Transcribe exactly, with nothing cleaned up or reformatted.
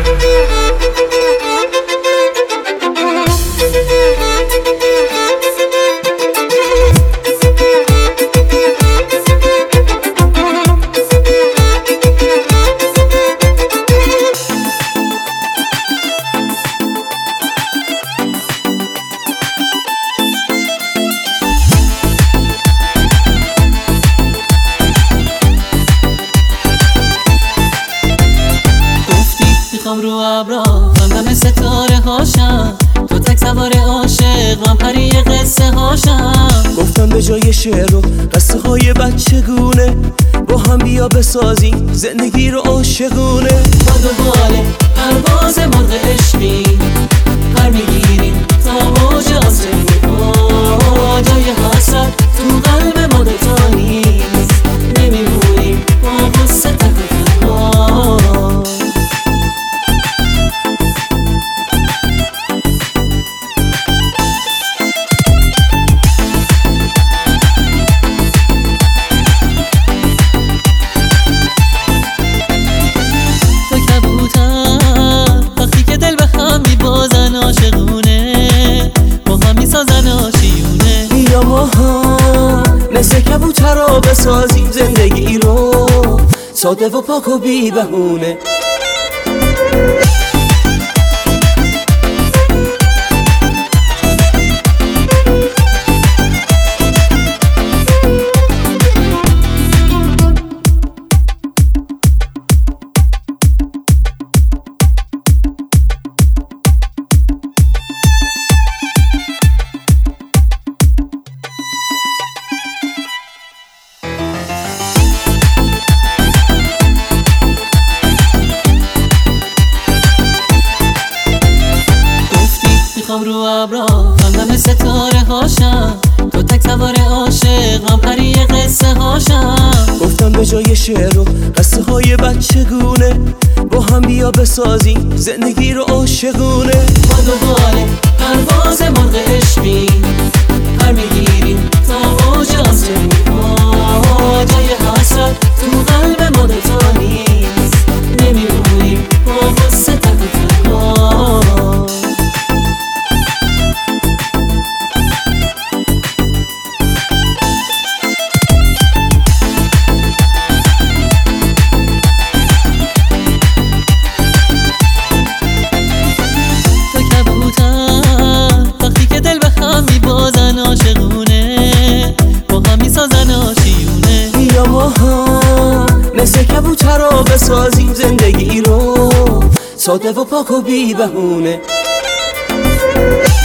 میخوام رو ابرا همدم ستاره هاشم، تو تک سوار عاشق من پری قصه هاشم. گفتم به جای شعر و قصه های بچگونه با هم بیا بسازیم زندگی رو عاشقونه. با دنبال پرواز مرغ عشقی پر میگیریم تا موج آسمونی، جای حسرت تو قلب ما دوتا نیست، نمیمونیم با غصه تک و تنها. یا ما هم مثل کبوترها بسازیم زندگی رو ساده و پاک و بی بهونه. میخوام رو ابرا همدم ستاره هاشم، تو تک سوار عاشق من پری قصه هاشم. گفتم به جای شعر و قصه های بچگونه با هم بیا بسازیم زندگی رو عاشقونه. با دنبال پرواز مرغ عشقی پر میگیریم تا موج آسمونی، جای حسرت تو قلب ما دوتا نیست، نمیمونیم با غصه تک و تنها. یا ما هم مثل کبوترها بسازیم زندگی رو ساده و پاک و بی بهونه.